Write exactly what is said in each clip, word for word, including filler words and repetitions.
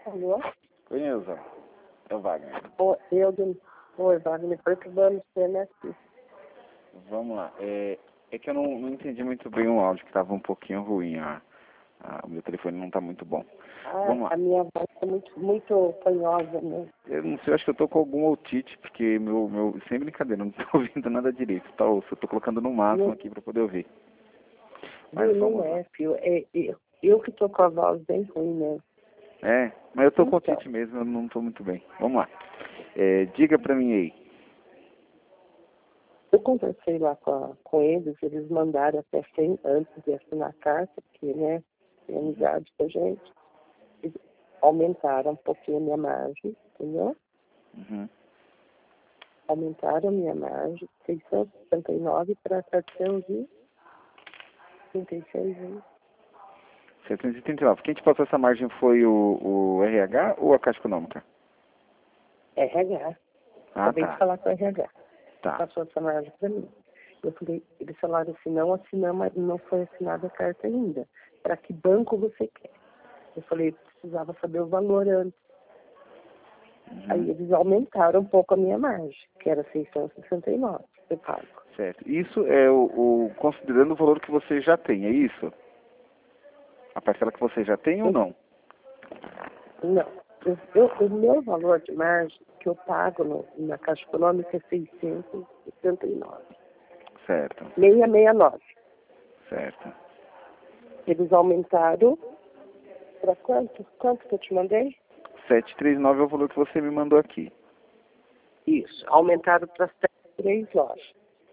Alô? Oi, Neuza. É o Wagner. Oi, eu, de- Oi, Wagner, perturbando você, né? Vamos lá. É, é que eu não, não entendi muito bem o áudio, que estava um pouquinho ruim. A, a- o meu telefone não está muito bom. Vamos Ah, lá. a minha voz é muito, muito fanhosa, né? Eu não sei, eu acho que eu tô com algum otite, porque meu, meu, sem brincadeira, eu não tô ouvindo nada direito. Tá, osso, eu tô colocando no máximo Não, aqui para poder ouvir. Mas viu, não vamos lá. é, filho. É, eu, eu que tô com a voz bem ruim, né? É, mas eu tô com Então, otite mesmo, eu não tô muito bem. Vamos lá. É, diga pra mim aí. eu conversei lá com, a, com eles, eles mandaram até sem, antes de assinar a carta, porque, né, tem amizade com a gente. Eles aumentaram um pouquinho a minha margem, entendeu? Uhum. Aumentaram a minha margem, seiscentos e sessenta e nove para setecentos e trinta e seis, né? setecentos e trinta e nove. Quem te passou essa margem foi o, o R H ou a Caixa Econômica? R H. Ah, Acabei de tá. falar com o R H. Tá. Passou essa margem para mim. Eu falei, eles falaram assim, não assinamos, mas não foi assinada a carta ainda. Para que banco você quer? Eu falei, precisava saber o valor antes. Uhum. Aí eles aumentaram um pouco a minha margem, que era seiscentos e sessenta e nove, eu pago. Certo. Isso é o, o considerando o valor que você já tem, é isso? A parcela que você já tem ou Eu, não? não. Eu, eu, o meu valor de margem que eu pago no, na Caixa Econômica é seiscentos e sessenta e nove. Certo. seiscentos e sessenta e nove. Certo. Eles aumentaram para quanto? Quanto que eu te mandei? setecentos e trinta e nove é o valor que você me mandou aqui. Isso, aumentaram para três lojas.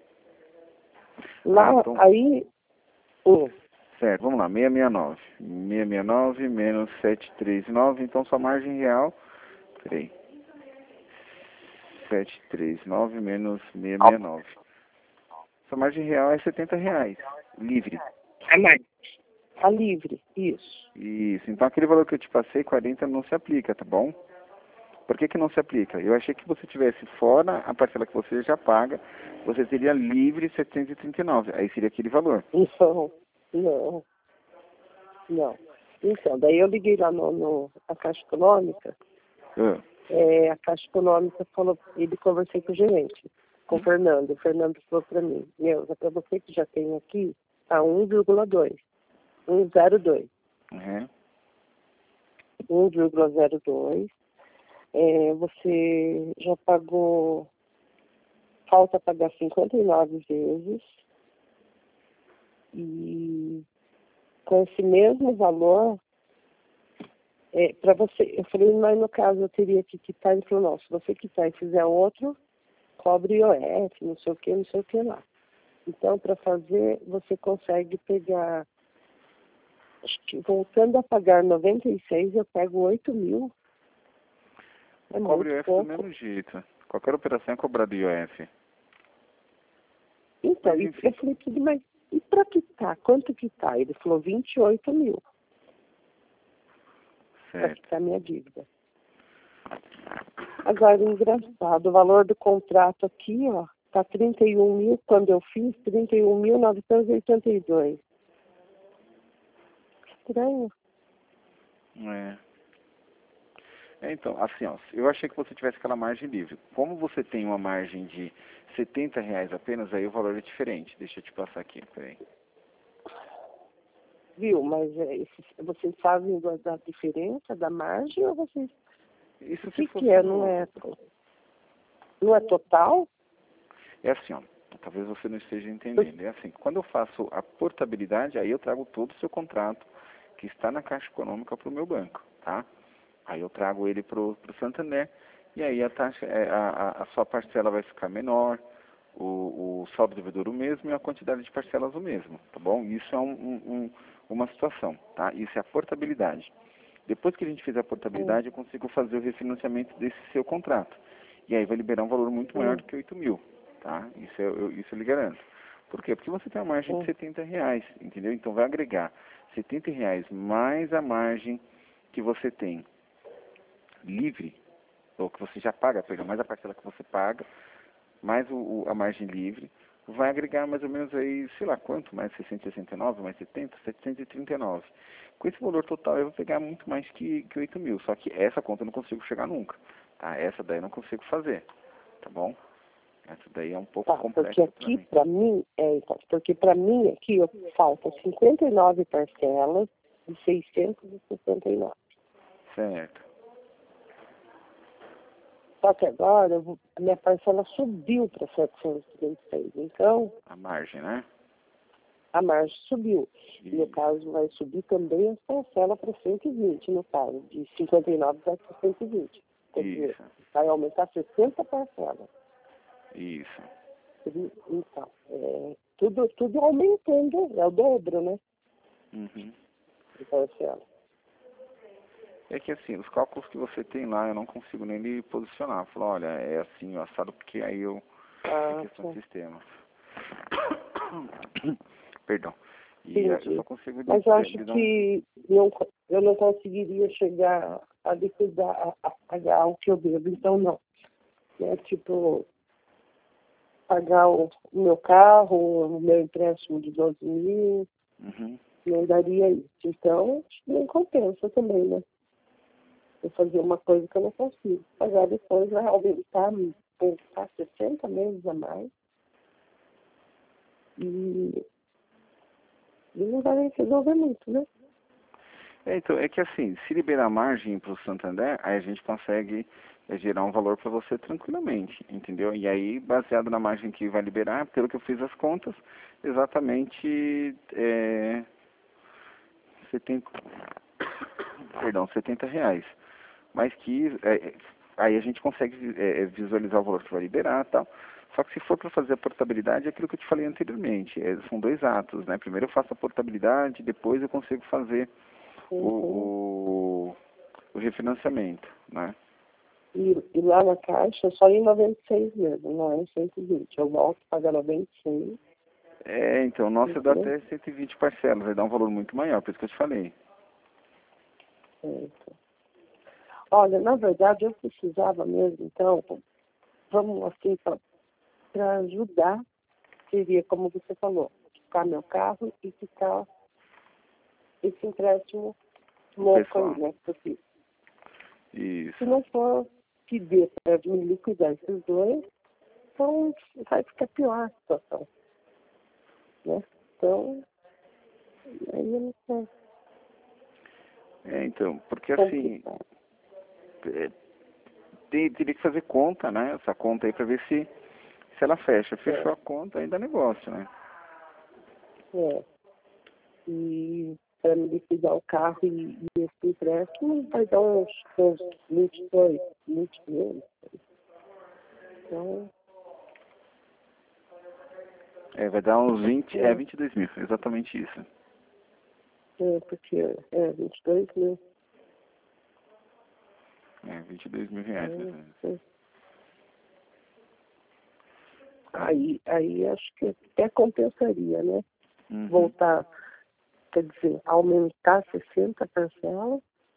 Lá, Ah, então, aí, um, certo, vamos lá, seiscentos e sessenta e nove. seiscentos e sessenta e nove menos setecentos e trinta e nove, então sua margem real, peraí, setecentos e trinta e nove menos seiscentos e sessenta e nove. Sua margem real é setenta reais, livre. a mais, a livre, isso. Isso, então aquele valor que eu te passei, quarenta, não se aplica, tá bom? Por que que não se aplica? Eu achei que você tivesse fora a parcela que você já paga, você teria livre setecentos e trinta e nove, aí seria aquele valor. Não, não, não. Então, daí eu liguei lá no, no a Caixa Econômica, Ah, é, a Caixa Econômica falou, ele conversei com o gerente, com o Fernando, o Fernando falou para mim, meu, é para você que já tem aqui, tá um vírgula dois, cento e dois. uhum. um vírgula zero dois. É, você já pagou, falta pagar cinquenta e nove vezes, e com esse mesmo valor, é, para você, eu falei, mas no caso eu teria que quitar, ele falou, não, se você quitar e fizer outro, cobre I O F, não sei o que, não sei o que lá. Então, para fazer, você consegue pegar, acho que voltando a pagar noventa e seis, eu pego oito mil. É Cobre muito o I O F do pouco. mesmo jeito. Qualquer operação é cobrada I O F. Então, Mas e enfim. eu falei, tudo, mas e para quitar? Quanto quitar? Ele falou vinte e oito mil para Certo. quitar minha dívida. Agora, engraçado, o valor do contrato aqui, ó, tá trinta e um mil, quando eu fiz, trinta e um mil novecentos e oitenta e dois. Estranho. É. É, então, assim, ó, eu achei que você tivesse aquela margem livre. Como você tem uma margem de setenta reais apenas, aí o valor é diferente. Deixa eu te passar aqui, peraí. Viu? Mas é, esses- vocês fazem da, da diferença da margem ou vocês... Isso O se que fosse que é? Não no... é, não é total? É assim, ó, talvez você não esteja entendendo. É assim, quando eu faço a portabilidade, aí eu trago todo o seu contrato que está na Caixa Econômica para o meu banco, tá? Aí eu trago ele para o Santander e aí a taxa, é, a, a, a sua parcela vai ficar menor, o, o saldo devedor o mesmo e a quantidade de parcelas o mesmo, tá bom? Isso é um, um, um, uma situação, tá? Isso é a portabilidade. Depois que a gente fizer a Hum, portabilidade, eu consigo fazer o refinanciamento desse seu contrato. E aí vai liberar um valor muito maior hum, do que oito mil, tá? Isso eu, eu- isso eu lhe garanto. Por quê? Porque você tem uma margem de hum, setenta reais, entendeu? Então vai agregar setenta reais mais a margem que você tem livre, ou que você já paga, perdão, mais a parcela que você paga, mais o, o- a margem livre, vai agregar mais ou menos aí, sei lá quanto, mais seiscentos e sessenta e nove, mais setenta, setecentos e trinta e nove. Com esse valor total eu vou pegar muito mais que, que oito mil, só que essa conta eu não consigo chegar nunca, tá? Essa daí eu não consigo fazer, tá bom? Essa daí é um pouco Tá, complexa porque aqui para para mim, é, então, porque para mim aqui eu, falta cinquenta e nove parcelas de seiscentos e sessenta e nove. Certo. Só que agora eu vou- a minha parcela subiu para setecentos e trinta e seis. Então, A margem, né? a margem subiu. E no Isso. caso vai subir também a parcela para cento e vinte, no caso, de cinquenta e nove para cento e vinte. Quer dizer, Isso. vai aumentar sessenta parcelas. Isso. Então, é, tudo, tudo aumentando, é o dobro, né? Uhum. De parcela. É que assim, os cálculos que você tem lá, eu não consigo nem lhe posicionar. Falar, olha, é assim, o assado, porque aí eu... É Ah, questão de tá. sistema. Perdão. E eh, eu Entendi. só consigo Mas dizer, acho lhe dar um... que não, eu não conseguiria chegar a liquidar, a, a pagar o que eu devo, então não. É tipo, pagar o, o meu carro, o meu empréstimo de doze mil, Uhum. não daria isso. Então, acho que nem compensa também, né? Eu fazer uma coisa que eu não consigo. Pagar depois vai aumentar, aumentar sessenta meses a mais. E, e não vai resolver muito, né? É, então, é que assim, se liberar margem para o Santander, aí a gente consegue é, gerar um valor para você tranquilamente, entendeu? E aí, baseado na margem que vai liberar, pelo que eu fiz as contas, exatamente é, setenta, perdão, setenta reais. Mas que é, aí a gente consegue é, visualizar o valor que vai liberar e tal. Só que se for para fazer a portabilidade, é aquilo que eu te falei anteriormente. É, são dois atos, né? Primeiro eu faço a portabilidade, depois eu consigo fazer o, Uhum. o, o refinanciamento, né? E, e lá na caixa é só em noventa e seis mesmo, não é em cento e vinte. Eu volto a pagar noventa e seis. É, então, nossa, dá Entendeu? até cento e vinte parcelas, vai dar um valor muito maior, por isso que eu te falei. Certo. Olha, na verdade eu precisava mesmo, então, vamos assim, para ajudar, seria como você falou, ficar meu carro e ficar esse empréstimo O louco aí, pessoal. né? Porque Isso. se não for que dê para me liquidar esses dois, então vai ficar pior a situação, né? Então, aí eu não sei, É, então, porque assim, complicado. é, tem- teria que fazer conta, né? Essa conta aí para ver se, se ela fecha. Fechou É, a conta, aí dá negócio, né? é. E para me liquidar o carro e, e esse empréstimo vai dar uns, uns vinte e dois, vinte mil. Então, É, vai dar uns vinte, é é, vinte e dois mil, exatamente isso. é porque é vinte e dois mil. É, vinte e dois mil reais, mais ou menos. É, é. Aí, aí acho que até compensaria, né? Uhum. Voltar, quer dizer, aumentar sessenta parcelas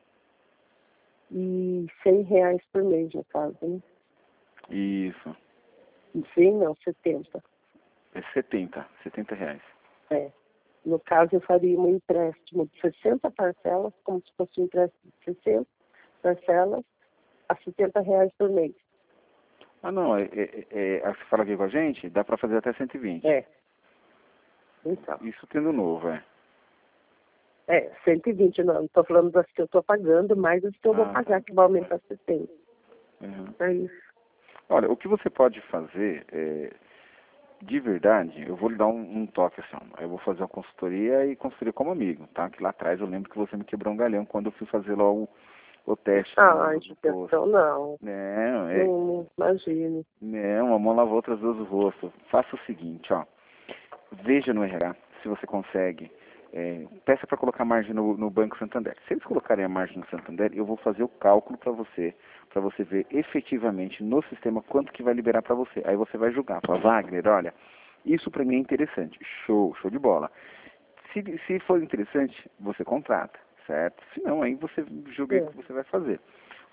e cem reais por mês, no caso, né? Isso. E cem não, setenta. É setenta, setenta reais. É. No caso, eu faria um empréstimo de sessenta parcelas, como se fosse um empréstimo de sessenta parcelas, a setenta reais por mês. Ah, não, é, é, é, é, você fala aqui com a gente, dá para fazer até cento e vinte. É. Então, Isso tendo novo, é. é, cento e vinte, não estou falando das que eu estou pagando, mais as que eu vou Ah, pagar, tá. que vai aumentar setenta. Uhum. É isso. Olha, o que você pode fazer, é, de verdade, eu vou lhe dar um, um toque assim, ó, eu vou fazer uma consultoria e consultoria como amigo, tá? Que lá atrás eu lembro que você me quebrou um galhão quando eu fui fazer lá o, o teste Ah, do, do posto. judiação não. Não, é, Não, não imagine. não, uma mão lava outras duas o rosto. Faça o seguinte, ó, veja no R H se você consegue, é, peça para colocar margem no, no Banco Santander. Se eles colocarem a margem no Santander, eu vou fazer o cálculo para você, para você ver efetivamente no sistema quanto que vai liberar para você. Aí você vai julgar, fala, Wagner, olha, isso para mim é interessante, show, show de bola. Se, se for interessante, você contrata, certo? Se não, aí você julga aí o É. que você vai fazer.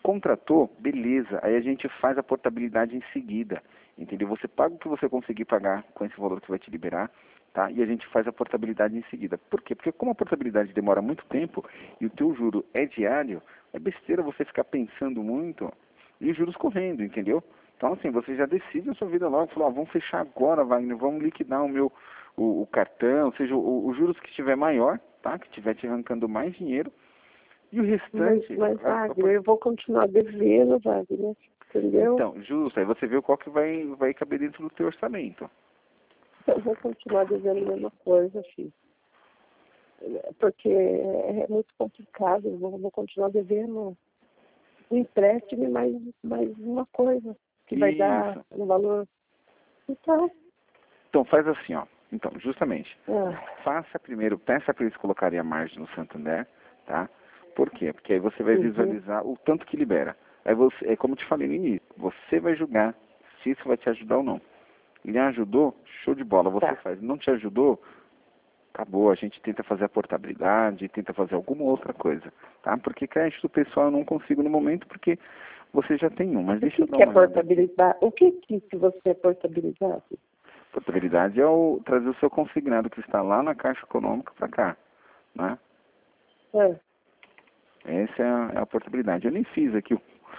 Contratou, beleza, aí a gente faz a portabilidade em seguida, entendeu? Você paga o que você conseguir pagar com esse valor que vai te liberar, tá? E a gente faz a portabilidade em seguida. Por quê? Porque como a portabilidade demora muito tempo e o teu juro é diário, é besteira você ficar pensando muito e os juros correndo, entendeu? Então, assim, você já decide a sua vida logo, falou, ah, vamos fechar agora, Wagner, vamos liquidar o meu o, o cartão, ou seja, o- os juros que estiver maior, tá? Que estiver te arrancando mais dinheiro, e o Mas, restante... mas a- a- Wagner, eu vou continuar devendo, Wagner, entendeu? Então, justo, aí você vê qual que vai, vai caber dentro do teu orçamento. Eu vou continuar devendo a mesma coisa, filho. Porque é muito complicado, eu vou, vou continuar devendo um empréstimo e mais, mais uma coisa, que vai dar Isso. um valor. Então, Então, faz assim, ó. Então, justamente, ah, faça primeiro, peça para eles colocarem a margem no Santander, tá? Por quê? Porque aí você vai uhum, visualizar o tanto que libera. Aí você, é como eu te falei no início, você vai julgar se isso vai te ajudar ou não. Lhe ajudou, show de bola, você tá. faz. Não te ajudou, acabou, a gente tenta fazer a portabilidade, tenta fazer alguma outra coisa, tá? Porque crédito pessoal eu não consigo no momento porque você já tem um, mas O deixa que, eu dar que é uma olhada aqui. portabilidade? O que que que você é portabilidade? Portabilidade é o trazer o seu consignado que está lá na Caixa Econômica para cá, né? Ah, Essa é a, é a portabilidade. Eu nem fiz aqui o...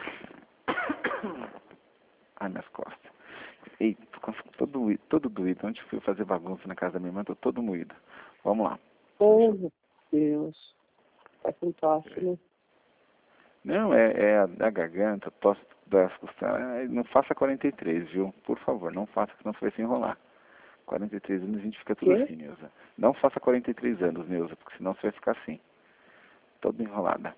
Ai, minhas costas. Ei, tô com- todo, doído, todo doído. Ontem fui fazer bagunça na casa da minha irmã, tô todo moído. Vamos lá. oh, meu Deus. Tá com tosse, né? Não, é, é a, a garganta, tosse das costelas. Ai, não faça quarenta e três, viu? Por favor, não faça, que senão você vai se enrolar. quarenta e três anos a gente fica tudo Quê? assim, Neuza. Não faça quarenta e três anos, Neuza, porque senão você vai ficar assim. Toda enrolada.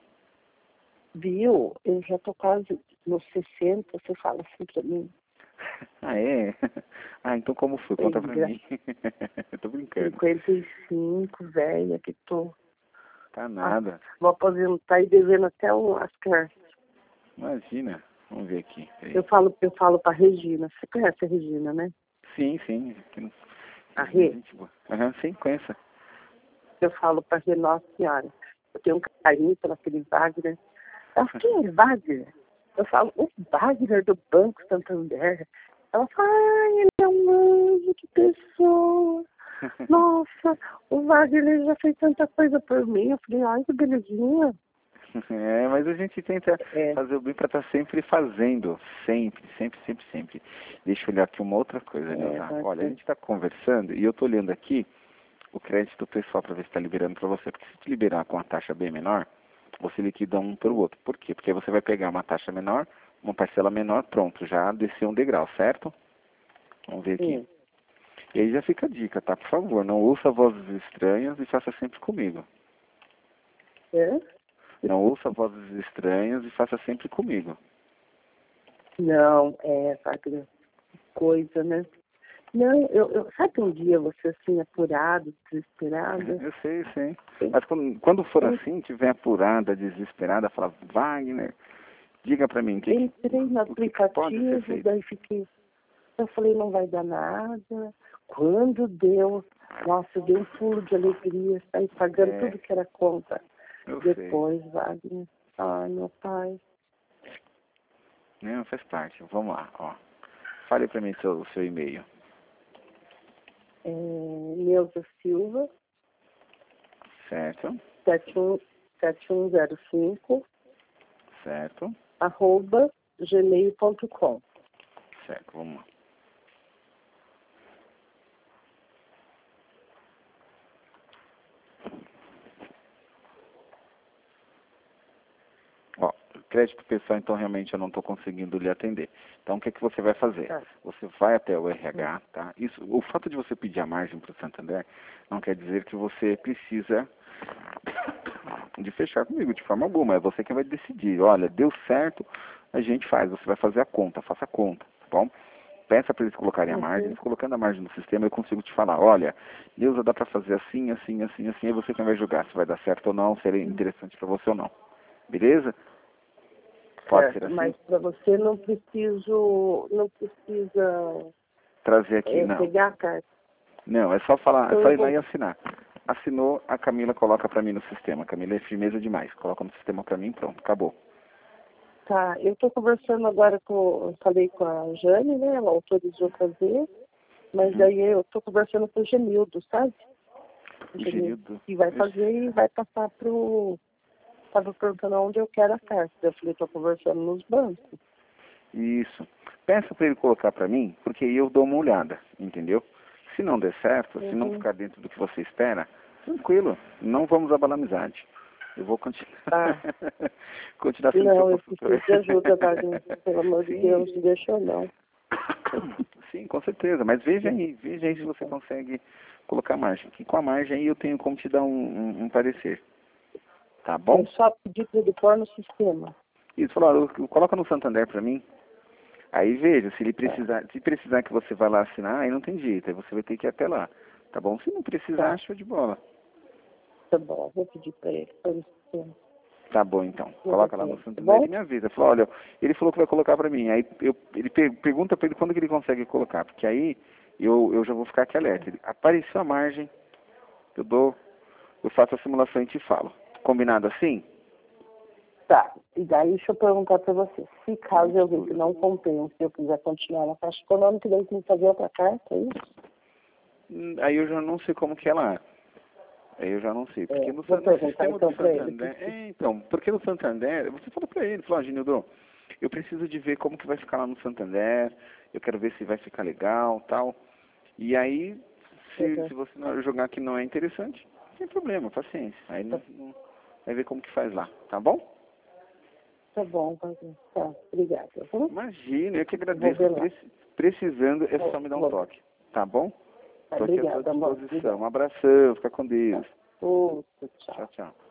Viu? Eu já tô quase nos sessenta, você fala assim pra mim. Ah, é? Ah, então como foi? Conta pra Engra- mim. Eu tô brincando. cinquenta e cinco, velha, que tô. Tá Ah, nada. vou aposentar e devendo até um, as cartas. Imagina. Vamos ver aqui. Peraí. Eu falo, eu falo pra Regina. Você conhece a Regina, né? Sim, sim. Aqui não... A Regina é Rê. gente boa. Aham, sim, conheço. Eu falo pra Rê, nossa senhora. Eu tenho um carinho pelo aquele Wagner. Ela, quem é Wagner? Eu falo, o Wagner do Banco Santander. Ela fala, ai, ele é um anjo, que pessoa. Nossa, o Wagner já fez tanta coisa por mim. Eu falei, ai, que belezinha. É, mas a gente tenta É, fazer o bem para estar sempre fazendo. Sempre, sempre, sempre, sempre. Deixa eu olhar aqui uma outra coisa, é, Neuza. Olha, a Wagner. gente está conversando e eu tô olhando aqui o crédito pessoal para ver se está liberando para você. Porque se te liberar com a taxa bem menor, você liquida um pelo outro. Por quê? Porque aí você vai pegar uma taxa menor, uma parcela menor, pronto, já desceu um degrau, certo? Vamos ver aqui. Sim. E aí já fica a dica, tá? Por favor, não ouça vozes estranhas e faça sempre comigo. É? Não ouça vozes estranhas e faça sempre comigo. Não, é, Wagner, que coisa, né? Não, eu, eu, sabe um dia você assim, apurado, desesperada? Eu sei, sei. Mas quando, quando for Eu assim, tiver apurada, desesperada, fala, Wagner, diga pra mim o que, que, entrei no o que que pode ser aplicativo, feito. daí fiquei, eu falei, não vai dar nada. Quando deu, nossa, deu um pulo de alegria, saí pagando É, tudo que era conta. eu sei. Depois, Wagner, ai, meu pai, Não, faz parte. Vamos lá, ó. Fale pra mim seu, o seu e-mail. é, Neuza Silva, Certo? sete um sete um zero cinco, Certo? arroba gmail ponto com. Certo, vamos lá. Ó, crédito pessoal, então realmente eu não estou conseguindo lhe atender. Então o que, que você vai fazer? Tá. Você vai até o R H, tá? Isso, o fato de você pedir a margem para o Santander não quer dizer que você precisa de fechar comigo de forma alguma. É você quem vai decidir. Olha, deu certo, a gente faz. Você vai fazer a conta, faça a conta, tá bom? Peça para eles colocarem a margem. Uhum. Eles colocando a margem no sistema, eu consigo te falar, olha, Neuza, dá para fazer assim, assim, assim, assim, aí você quem vai julgar se vai dar certo ou não, se é interessante para você ou não. Beleza? Pode ser Certo, assim? mas para você não preciso, não precisa Trazer aqui, é, não. pegar a carta. Não, é só falar, é Então só eu ir lá vou, e assinar. Assinou, a Camila coloca para mim no sistema. A Camila é firmeza demais. Coloca no sistema para mim, pronto, acabou. Tá, eu estou conversando agora com, eu falei com a Jane, né? Ela autorizou fazer, mas Uhum. daí eu estou conversando com o Genildo, sabe? O Genildo. que vai fazer e vai passar pro. Estava perguntando onde eu quero a carta. Eu falei, estou conversando nos bancos. Isso. Peça para ele colocar para mim, porque aí eu dou uma olhada, entendeu? Se não der certo, se não Uhum. ficar dentro do que você espera, tranquilo, não vamos abalar a amizade. Eu vou continuar, Tá. continuar sendo Não, seu eu consultor. preciso de ajuda, Wagner. Pelo amor de Sim. Deus, não deixa eu não. Sim, com certeza. Mas veja aí, veja aí se você consegue colocar margem. Que com a margem aí eu tenho como te dar um, um, um parecer. Tá bom? Eu só pedi para ele pôr no sistema. Isso, falou, coloca no Santander para mim. Aí veja, se ele precisar, se precisar que você vá lá assinar, aí não tem jeito, aí você vai ter que ir até lá. Tá bom? Se não precisar, Tá. show de bola. Tá bom, vou pedir para ele pôr no sistema. Tá bom, então. Eu Coloca vou lá no ver, tá Santander bom? e me avisa. Fala, olha, ele falou que vai colocar pra mim. Aí eu, ele per, pergunta pra ele quando que ele consegue colocar, porque aí eu, eu já vou ficar aqui alerta. Ele, apareceu a margem, eu dou, eu faço a simulação e te falo. Combinado assim? Tá, e daí deixa eu perguntar para você. Se caso eu ver que não compensa, se eu quiser continuar na Caixa Econômica, daí tem que fazer outra carta, é isso? Hum, Aí eu já não sei como que ela é. Aí eu já não sei. Porque É, no, vou San- no perguntar sistema do então para ele. Santander. É, então, porque no Santander, você falou pra ele, falou, ah, Genildo, eu preciso de ver como que vai ficar lá no Santander, eu quero ver se vai ficar legal tal. E aí, se, Uhum. se você não jogar que não é interessante, sem problema, paciência. Aí não, não- vai ver como que faz lá, tá bom? Tá bom, tá, bom. Tá, obrigada. Uhum. Imagina, eu que Eu vou agradeço. ver lá. Preci- Precisando, é só Vou- me dar um vou- toque, tá bom? Tá, Estou aqui à sua obrigada, amor. disposição. Obrigada. Um abração, fica com Deus. Outro, tchau. Tchau, tchau.